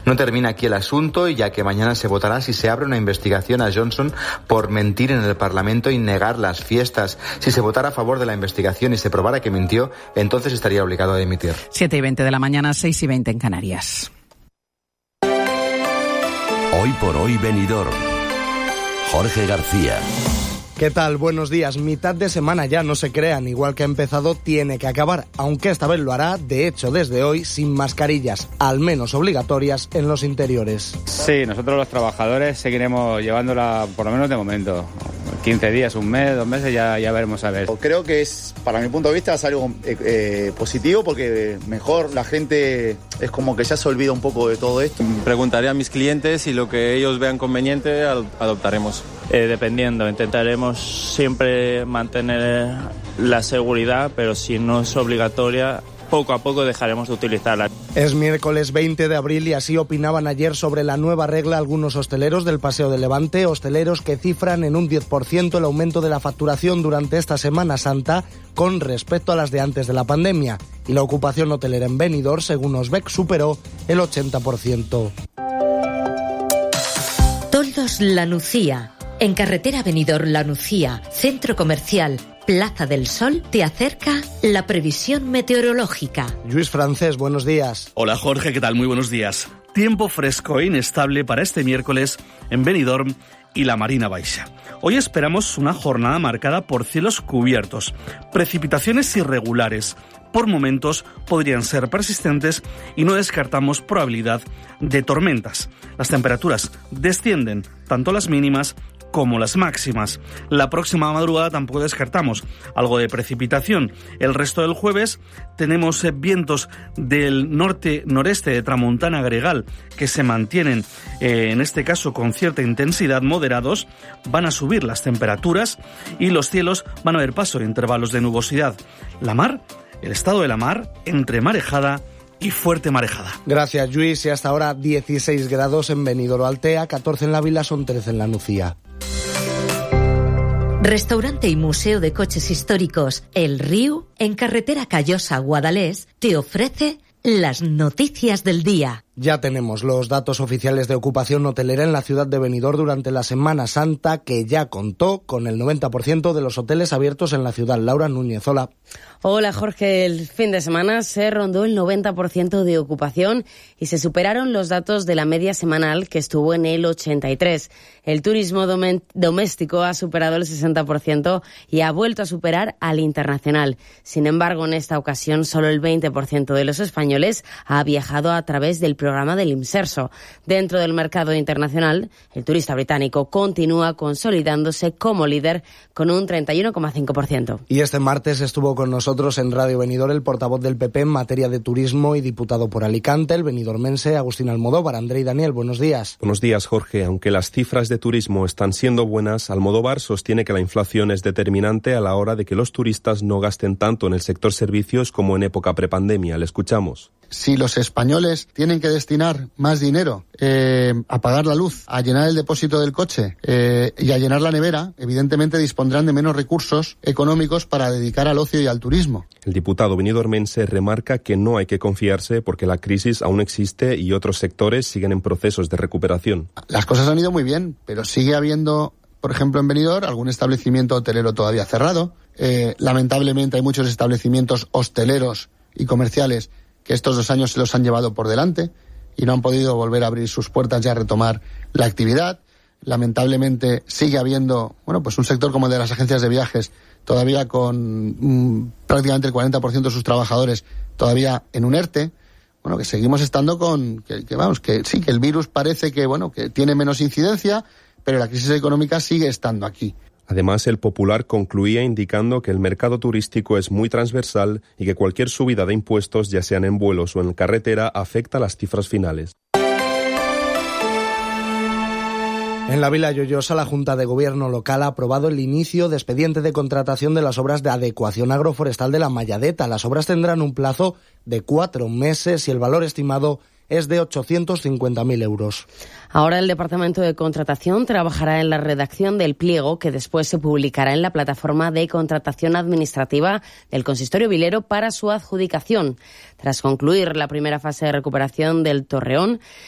No termina aquí el asunto, ya que mañana se votará si se abre una investigación a Johnson por mentir en el Parlamento y negar las fiestas. Si se votara a favor de la investigación y se probara que mintió, entonces estaría obligado a dimitir. 7:20 de la mañana, 6:20 en Canarias. Hoy por hoy Benidorm. Jorge García. ¿Qué tal? Buenos días. Mitad de semana ya, no se crean. Igual que ha empezado, tiene que acabar. Aunque esta vez lo hará, de hecho, desde hoy, sin mascarillas, al menos obligatorias, en los interiores. Sí, nosotros los trabajadores seguiremos llevándola, por lo menos de momento. 15 días, un mes, 2 meses, ya veremos a ver. Creo que es, para mi punto de vista, es algo positivo, porque mejor la gente es como que ya se olvida un poco de todo esto. Preguntaré a mis clientes y lo que ellos vean conveniente adoptaremos. Dependiendo, intentaremos siempre mantener la seguridad, pero si no es obligatoria, poco a poco dejaremos de utilizarla. Es miércoles 20 de abril y así opinaban ayer sobre la nueva regla algunos hosteleros del Paseo de Levante, hosteleros que cifran en un 10% el aumento de la facturación durante esta Semana Santa con respecto a las de antes de la pandemia. Y la ocupación hotelera en Benidorm, según Osbec, superó el 80%. Toldos La Nucía. En carretera Benidorm La Nucía, centro comercial, Plaza del Sol, te acerca la previsión meteorológica. Luis Francés, buenos días. Hola Jorge, ¿qué tal? Muy buenos días. Tiempo fresco e inestable para este miércoles en Benidorm y la Marina Baixa. Hoy esperamos una jornada marcada por cielos cubiertos, precipitaciones irregulares. Por momentos podrían ser persistentes y no descartamos probabilidad de tormentas. Las temperaturas descienden, tanto las mínimas como las máximas. La próxima madrugada tampoco descartamos algo de precipitación. El resto del jueves tenemos vientos del norte-noreste de tramontana gregal que se mantienen, en este caso con cierta intensidad, moderados. Van a subir las temperaturas y los cielos van a ver paso de intervalos de nubosidad. La mar, el estado de la mar, entre marejada y fuerte marejada. Gracias, Luis. Y hasta ahora 16 grados en Benidorm Altea, 14 en la Vila, son 13 en la Nucía. Restaurante y Museo de Coches Históricos El Riu, en carretera Callosa Guadalés, te ofrece las noticias del día. Ya tenemos los datos oficiales de ocupación hotelera en la ciudad de Benidorm durante la Semana Santa, que ya contó con el 90% de los hoteles abiertos en la ciudad. Laura Núñez, hola. Hola Jorge, el fin de semana se rondó el 90% de ocupación y se superaron los datos de la media semanal, que estuvo en el 83%. El turismo doméstico ha superado el 60% y ha vuelto a superar al internacional. Sin embargo, en esta ocasión solo el 20% de los españoles ha viajado a través del programa del Imserso. Dentro del mercado internacional, el turista británico continúa consolidándose como líder con un 31,5%. Y este martes estuvo con nosotros en Radio Benidorm el portavoz del PP en materia de turismo y diputado por Alicante, el benidormense Agustín Almodóvar. André y Daniel, buenos días. Buenos días, Jorge. Aunque las cifras de turismo están siendo buenas, Almodóvar sostiene que la inflación es determinante a la hora de que los turistas no gasten tanto en el sector servicios como en época prepandemia. Le escuchamos. Si los españoles tienen que destinar más dinero a pagar la luz, a llenar el depósito del coche y a llenar la nevera, evidentemente dispondrán de menos recursos económicos para dedicar al ocio y al turismo. El diputado benidormense remarca que no hay que confiarse porque la crisis aún existe y otros sectores siguen en procesos de recuperación. Las cosas han ido muy bien, pero sigue habiendo, por ejemplo, en Benidorm, algún establecimiento hotelero todavía cerrado. Lamentablemente hay muchos establecimientos hosteleros y comerciales que estos 2 años se los han llevado por delante y no han podido volver a abrir sus puertas y a retomar la actividad. Lamentablemente sigue habiendo, pues un sector como el de las agencias de viajes todavía con prácticamente el 40% de sus trabajadores todavía en un ERTE. Que seguimos estando con que el virus parece que tiene menos incidencia, pero la crisis económica sigue estando aquí. Además, el Popular concluía indicando que el mercado turístico es muy transversal y que cualquier subida de impuestos, ya sean en vuelos o en carretera, afecta a las cifras finales. En la Vila Lloyosa, la Junta de Gobierno local ha aprobado el inicio de expediente de contratación de las obras de adecuación agroforestal de la Malladeta. Las obras tendrán un plazo de 4 meses y el valor estimado es de 850.000 euros. Ahora el Departamento de Contratación trabajará en la redacción del pliego que después se publicará en la plataforma de contratación administrativa del Consistorio Vilero para su adjudicación. Tras concluir la primera fase de recuperación del Torreón,